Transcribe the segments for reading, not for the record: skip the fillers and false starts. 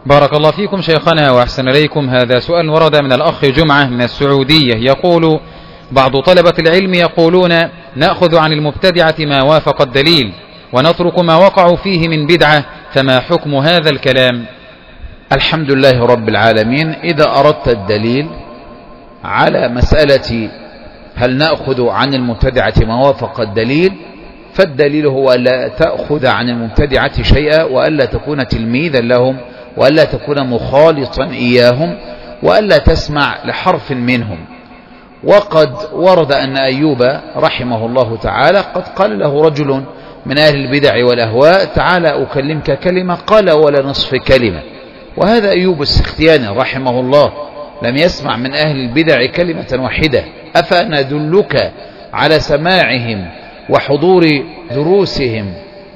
بارك الله فيكم شيخنا وأحسن إليكم. هذا سؤال ورد من الأخ جمعة من السعودية، يقول: بعض طلبة العلم يقولون نأخذ عن المبتدعة ما وافق الدليل ونترك ما وقعوا فيه من بدعة، فما حكم هذا الكلام؟ الحمد لله رب العالمين. إذا أردت الدليل على مسألة هل نأخذ عن المبتدعة ما وافق الدليل، فالدليل هو ألا تأخذ عن المبتدعة شيئا، وألا تكون تلميذا لهم، وألا تكون مخالطا إياهم، وألا تسمع لحرف منهم. وقد ورد أن أيوب رحمه الله تعالى قد قال له رجل من أهل البدع والأهواء: تعالى أكلمك كلمة، قال ولا نصف كلمة. وهذا أيوب السختياني رحمه الله لم يسمع من أهل البدع كلمة واحدة. أفأنا أدلك على سماعهم وحضور دروسهم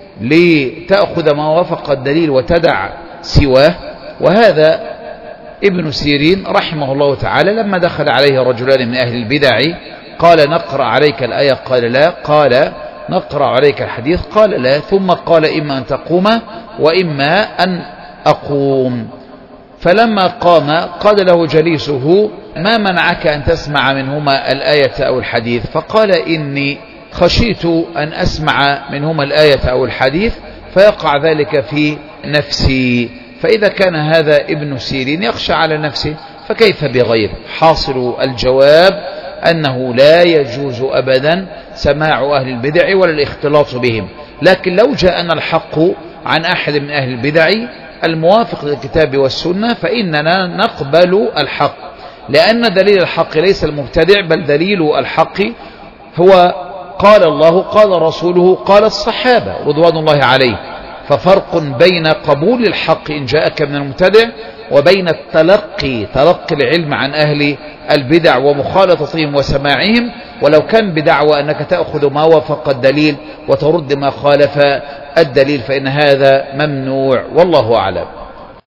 لتأخذ ما وافق الدليل وتدع سواه؟ وهذا ابن سيرين رحمه الله تعالى لما دخل عليه رجلان من أهل البدع قال: نقرأ عليك الآية؟ قال لا. قال: نقرأ عليك الحديث؟ قال لا. ثم قال: إما أن تقوم وإما أن أقوم. فلما قام قال له جليسه: ما منعك أن تسمع منهما الآية أو الحديث؟ فقال: إني خشيت أن أسمع منهما الآية أو الحديث فيقع ذلك في نفسي. فإذا كان هذا ابن سيرين يخشى على نفسه فكيف بغيره؟ حاصل الجواب أنه لا يجوز أبدا سماع أهل البدع ولا الاختلاط بهم. لكن لو جاءنا الحق عن أحد من أهل البدع الموافق للكتاب والسنة فإننا نقبل الحق، لأن دليل الحق ليس المبتدع، بل دليل الحق هو قال الله، قال رسوله، قال الصحابة رضوان الله عليه. ففرق بين قبول الحق إن جاءك من المبتدع وبين تلقي العلم عن أهل البدع ومخالطتهم وسماعهم، ولو كان بدعوى أنك تأخذ ما وافق الدليل وترد ما خالف الدليل فإن هذا ممنوع، والله أعلم.